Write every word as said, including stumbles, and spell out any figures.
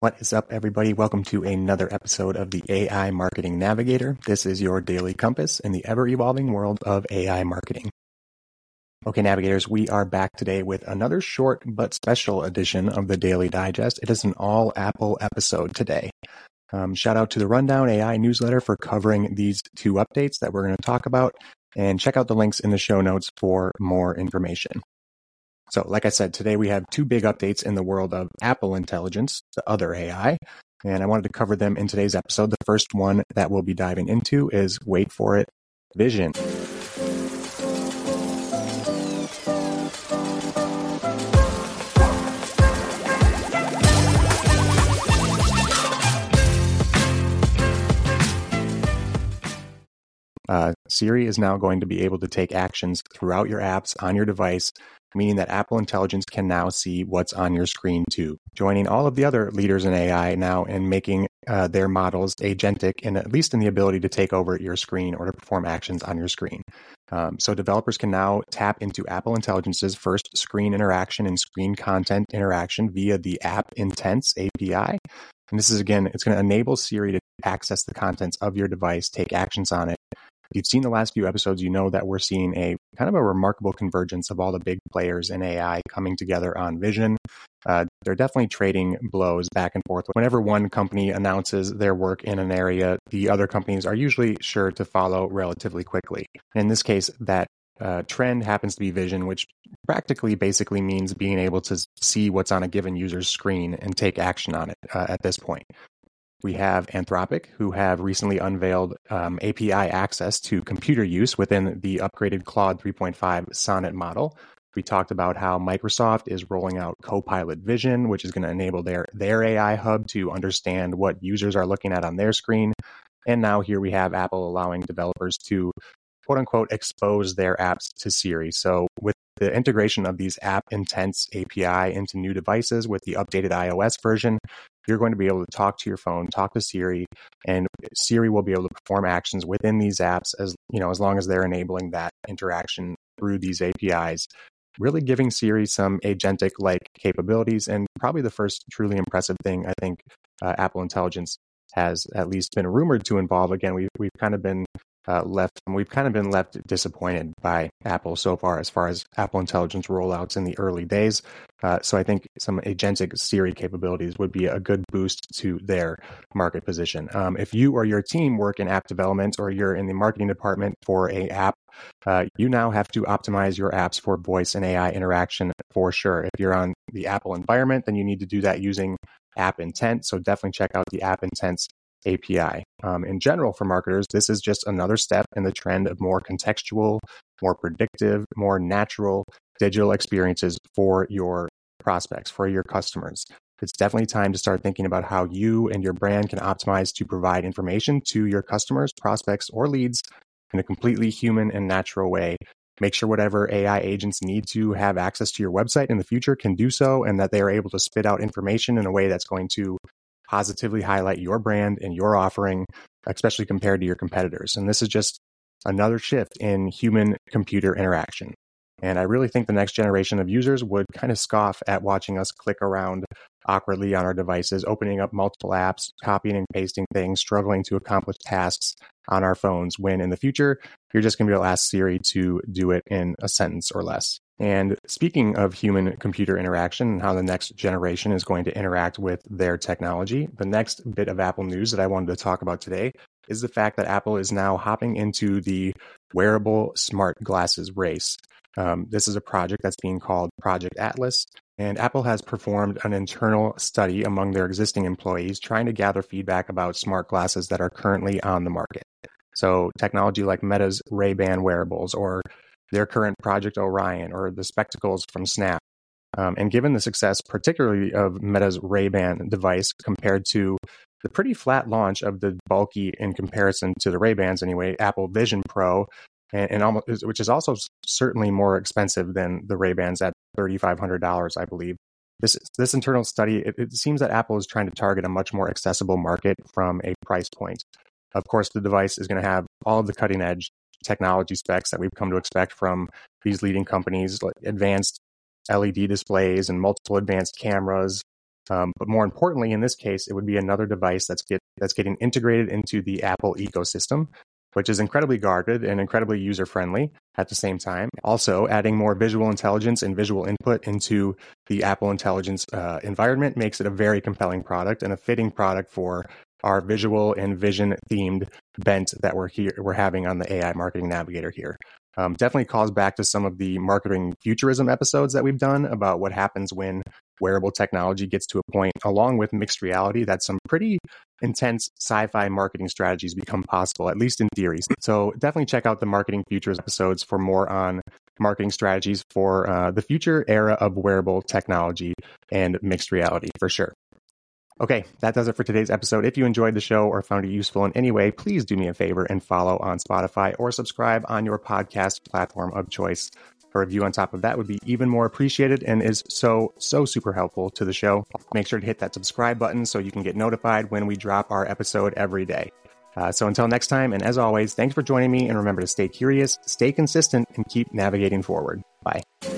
What is up, everybody? Welcome to another episode of the A I Marketing Navigator. This is your daily compass in the ever-evolving world of A I marketing. Okay, Navigators, we are back today with another short but special edition of the Daily Digest. It is an all-Apple episode today. Um, shout out to the Rundown A I newsletter for covering these two updates that we're going to talk about, and check out the links in the show notes for more information. So, like I said, today we have two big updates in the world of Apple Intelligence, the other A I, and I wanted to cover them in today's episode. The first one that we'll be diving into is, wait for it, Vision. Uh, Siri is now going to be able to take actions throughout your apps on your device, meaning that Apple Intelligence can now see what's on your screen too, joining all of the other leaders in A I now and making uh, their models agentic, and at least in the ability to take over your screen or to perform actions on your screen. Um, so developers can now tap into Apple Intelligence's first screen interaction and screen content interaction via the App Intents A P I. And this is, again, it's going to enable Siri to access the contents of your device, take actions on it. If you've seen the last few episodes, you know that we're seeing a kind of a remarkable convergence of all the big players in A I coming together on Vision. Uh, they're definitely trading blows back and forth. Whenever one company announces their work in an area, the other companies are usually sure to follow relatively quickly. In this case, that uh, trend happens to be Vision, which practically basically means being able to see what's on a given user's screen and take action on it uh, at this point. We have Anthropic, who have recently unveiled um, A P I access to computer use within the upgraded Claude three point five Sonnet model. We talked about how Microsoft is rolling out Copilot Vision, which is going to enable their, their A I hub to understand what users are looking at on their screen. And now here we have Apple allowing developers to, quote unquote, expose their apps to Siri. So with the integration of these App Intents A P I into new devices with the updated iOS version, you're going to be able to talk to your phone, talk to Siri, and Siri will be able to perform actions within these apps as, you know, as long as they're enabling that interaction through these A P Is, really giving Siri some agentic-like capabilities, and probably the first truly impressive thing I think uh, Apple Intelligence has at least been rumored to involve. Again, we've, we've kind of been Uh, left, we've kind of been left disappointed by Apple so far as far as Apple Intelligence rollouts in the early days. Uh, so I think some agentic Siri capabilities would be a good boost to their market position. Um, if you or your team work in app development, or you're in the marketing department for a app, uh, you now have to optimize your apps for voice and A I interaction for sure. If you're on the Apple environment, then you need to do that using App Intent. So definitely check out the App Intents A P I. Um, in general, for marketers, this is just another step in the trend of more contextual, more predictive, more natural digital experiences for your prospects, for your customers. It's definitely time to start thinking about how you and your brand can optimize to provide information to your customers, prospects, or leads in a completely human and natural way. Make sure whatever A I agents need to have access to your website in the future can do so, and that they are able to spit out information in a way that's going to positively highlight your brand and your offering, especially compared to your competitors. And this is just another shift in human-computer interaction. And I really think the next generation of users would kind of scoff at watching us click around awkwardly on our devices, opening up multiple apps, copying and pasting things, struggling to accomplish tasks on our phones, when in the future, you're just going to be able to ask Siri to do it in a sentence or less. And speaking of human-computer interaction and how the next generation is going to interact with their technology, the next bit of Apple news that I wanted to talk about today is the fact that Apple is now hopping into the wearable smart glasses race. Um, this is a project that's being called Project Atlas, and Apple has performed an internal study among their existing employees trying to gather feedback about smart glasses that are currently on the market. So technology like Meta's Ray-Ban wearables, or their current Project Orion, or the spectacles from Snap. Um, and given the success, particularly of Meta's Ray-Ban device compared to the pretty flat launch of the bulky, in comparison to the Ray-Bans anyway, Apple Vision Pro, and, and almost, which is also certainly more expensive than the Ray-Bans at three thousand five hundred dollars, I believe. This this internal study, it, it seems that Apple is trying to target a much more accessible market from a price point. Of course, the device is going to have all of the cutting-edge technology specs that we've come to expect from these leading companies, like advanced L E D displays and multiple advanced cameras, Um, but more importantly, in this case, it would be another device that's get that's getting integrated into the Apple ecosystem, which is incredibly guarded and incredibly user-friendly at the same time. Also, adding more visual intelligence and visual input into the Apple Intelligence uh, environment makes it a very compelling product and a fitting product for our visual and vision-themed bent that we're here we're having on the A I Marketing Navigator here. Um, definitely calls back to some of the marketing futurism episodes that we've done about what happens when wearable technology gets to a point, along with mixed reality, that some pretty intense sci-fi marketing strategies become possible, at least in theory. So definitely check out the marketing futures episodes for more on marketing strategies for uh, the future era of wearable technology and mixed reality, for sure. Okay, that does it for today's episode. If you enjoyed the show or found it useful in any way, please do me a favor and follow on Spotify or subscribe on your podcast platform of choice. A review on top of that would be even more appreciated and is so, so super helpful to the show. Make sure to hit that subscribe button so you can get notified when we drop our episode every day. Uh, so until next time, and as always, thanks for joining me, and remember to stay curious, stay consistent, and keep navigating forward. Bye.